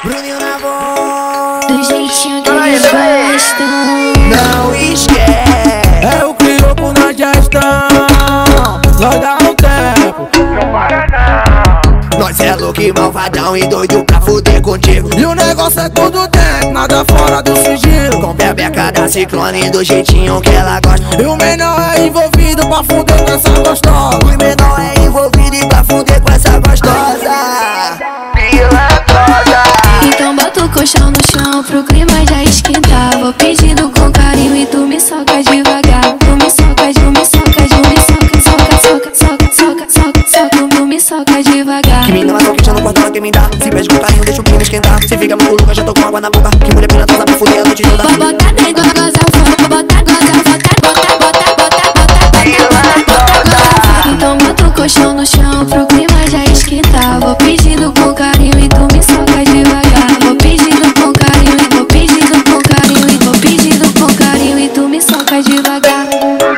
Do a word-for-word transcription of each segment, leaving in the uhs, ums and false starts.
Bruninho na voz, do jeitinho que eles gostam. não esquece. É o crioco na gestão. Nós dá um tempo, Não para não. Nós é louco e malvadão e doido pra fuder contigo. e o negócio é tudo dentro, nada fora do sigilo. Com bebeca da Ciclone do jeitinho que ela gosta. E o menor é envolvido pra fuder com essa gostosa. O menor é envolvido e pra fuder com essa gostosa. Pilantrosa. Então bota o colchão no chão pro clima já esquentar. Vou pedindo com carinho e tu me soca devagar. Tu me soca, tu me soca, tu me soca, soca, soca, soca, soca, soca, soca, tu me soca devagar. Que menina louca, já não corta, ela quer me dar. Se pede com carinho, deixa o clima esquentar. Se fica muito louca, já tô com água na boca. Que mulher pilantrosa pra fuder a noite toda. Vou botar dentro, goza fogo, botar, goza, botar, botar, botar, botar, botar, Pilantrosa. então bota o colchão no chão pro clima já esquentar. Vou pedindo com carinho e tu me soca devagar. Vou pedindo com carinho e vou pedindo com carinho e vou pedindo com carinho e tu me soca devagar.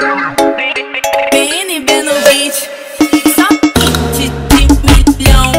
P N B no beat, só hit de milhão.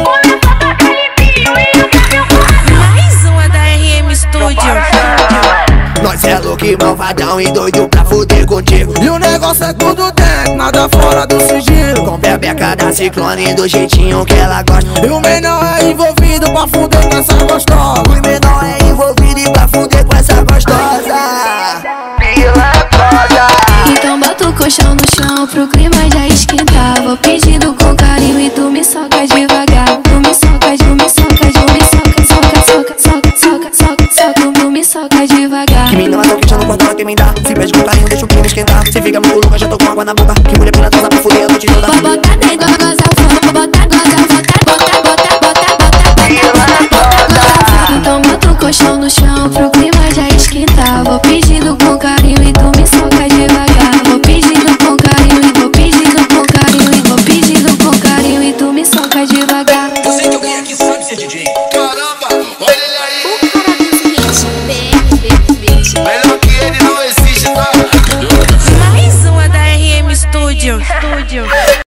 Mais uma da R M Studio. Nós é louco e malvadão e doido pra fuder contigo. E o negócio é tudo dentro, nada fora do sigilo. Com bebeca da Ciclone do jeitinho que ela gosta. E o menor é envolvido pra fuder com essa gostosa. O menor é envolvido e pra fuder com essa gostosa. Pilantrosa. Então bota o colchão no chão pro clima já esquentar. Vou pedindo com carinho e tu me soca devagar. Tu me soca, tu me soca, tu me soca, soca, soca, soca, soca, soca, soca, tu me soca devagar. Que menina louca, já não corta, ela quer me dar. Se pede com carinho, deixa o clima esquentar. Se fica muito louca, já tô com água na boca. Que mulher pilantrosa pra fuder a noite toda. Vou botar dentro, goza fogo, botar, goza, botar, botar, botar, botar, botar, Pilantrosa. então bota o colchão no chão pro clima já esquentar. Vou pedindo com carinho